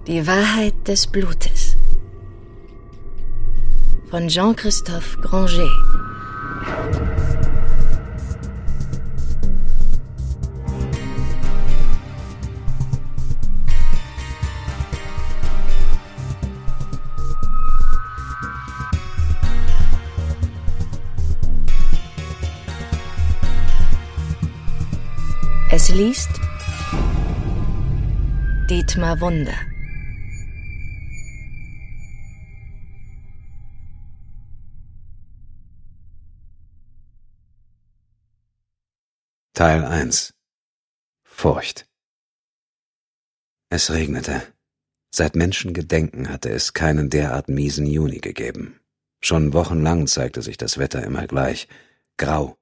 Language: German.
Die Wahrheit des Blutes von Jean-Christophe Granger. Es liest Dietmar Wunder. Teil 1. Furcht. Es regnete. Seit Menschengedenken hatte es keinen derart miesen Juni gegeben. Schon wochenlang zeigte sich das Wetter immer gleich: grau,